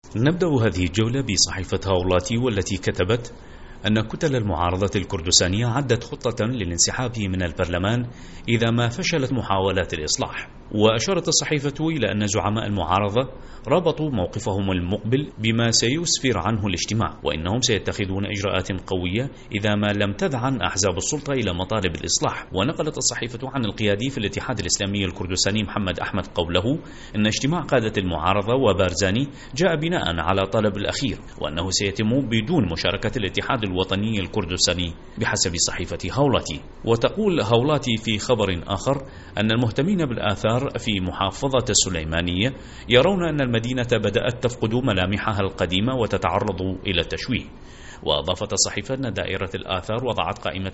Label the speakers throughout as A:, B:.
A: نبدأ هذه الجولة بصحيفة هاولاتي، والتي كتبت أن كتل المعارضة الكردستانية عدت خطة للانسحاب من البرلمان إذا ما فشلت محاولات الإصلاح. وأشارت الصحيفة إلى أن زعماء المعارضة ربطوا موقفهم المقبل بما سيسفر عنه الاجتماع، وإنهم سيتخذون إجراءات قوية إذا ما لم تذعن أحزاب السلطة إلى مطالب الإصلاح. ونقلت الصحيفة عن القيادي في الاتحاد الإسلامي الكردستاني محمد أحمد قوله إن اجتماع قادة المعارضة وبارزاني جاء بناء على طلب الأخير، وأنه سيتم بدون مشاركة الاتحاد الوطني الكردستاني بحسب صحيفة هاولاتي. وتقول هاولاتي في خبر آخر أن المهتمين بالآثار في محافظة السليمانية يرون أن المدينة بدأت تفقد ملامحها القديمة وتتعرض إلى التشويه. وأضافت الصحيفة أن دائرة الآثار وضعت قائمة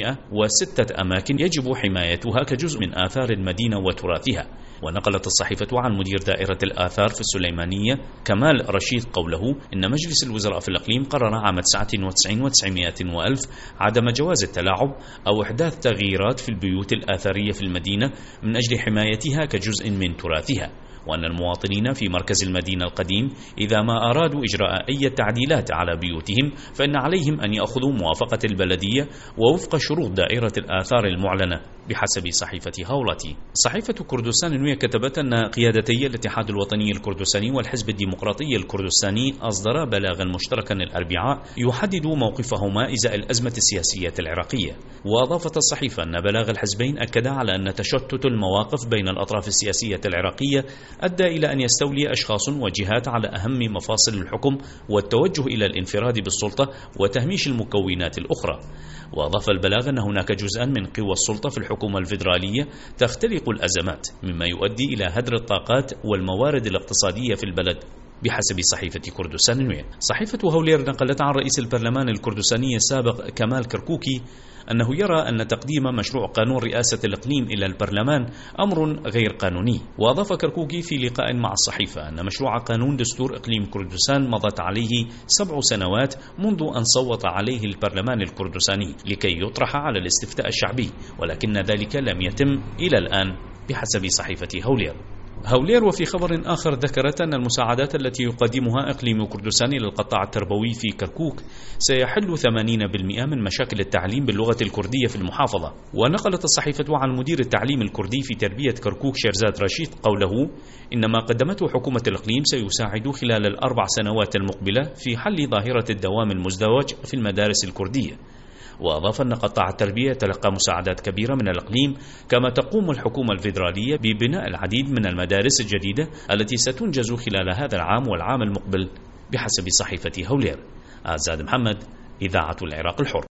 A: ب106 أماكن يجب حمايتها كجزء من آثار المدينة وتراثها. ونقلت الصحيفة عن مدير دائرة الآثار في السليمانية كمال رشيد قوله إن مجلس الوزراء في الإقليم قرر عام 99 و900 وألف عدم جواز التلاعب أو إحداث تغييرات في البيوت الآثارية في المدينة من أجل حمايتها كجزء من تراثها، وأن المواطنين في مركز المدينة القديم إذا ما أرادوا إجراء أي تعديلات على بيوتهم فإن عليهم أن يأخذوا موافقة البلدية ووفق شروط دائرة الآثار المعلنة بحسب صحيفة هاولاتي. صحيفة كردستان النوية كتبت أن قيادتي الاتحاد الوطني الكردستاني والحزب الديمقراطي الكردستاني أصدرا بلاغا مشتركا الأربعاء يحدد موقفهما إزاء الأزمة السياسية العراقية. وأضافت الصحيفة أن بلاغ الحزبين أكد على أن تشتت المواقف بين الأطراف السياسية العراقية أدى إلى أن يستولي أشخاص وجهات على أهم مفاصل الحكم والتوجه إلى الانفراد بالسلطة وتهميش المكونات الأخرى. وأضاف البلاغ أن هناك جزءا من قوى السلطة في الحكومة الفيدرالية تختلق الأزمات مما يؤدي إلى هدر الطاقات والموارد الاقتصادية في البلد بحسب صحيفة كردستان النوية. صحيفة هولير نقلت عن رئيس البرلمان الكردستاني السابق كمال كركوكي أنه يرى أن تقديم مشروع قانون رئاسة الإقليم إلى البرلمان أمر غير قانوني. وأضاف كركوكي في لقاء مع الصحيفة أن مشروع قانون دستور إقليم كردستان مضت عليه 7 سنوات منذ أن صوت عليه البرلمان الكردستاني لكي يطرح على الاستفتاء الشعبي، ولكن ذلك لم يتم إلى الآن بحسب صحيفة هولير. وفي خبر آخر ذكرت أن المساعدات التي يقدمها إقليم كردستان إلى القطاع التربوي في كركوك سيحل 80% من مشاكل التعليم باللغة الكردية في المحافظة. ونقلت الصحيفة عن مدير التعليم الكردي في تربية كركوك شيرزاد رشيد قوله إن ما قدمته حكومة الإقليم سيساعد خلال ال4 سنوات المقبلة في حل ظاهرة الدوام المزدوج في المدارس الكردية. وأضاف أن قطاع التربية يتلقى مساعدات كبيرة من الإقليم، كما تقوم الحكومة الفيدرالية ببناء العديد من المدارس الجديدة التي ستنجز خلال هذا العام والعام المقبل بحسب صحيفة هولير. آزاد محمد، إذاعة العراق الحر.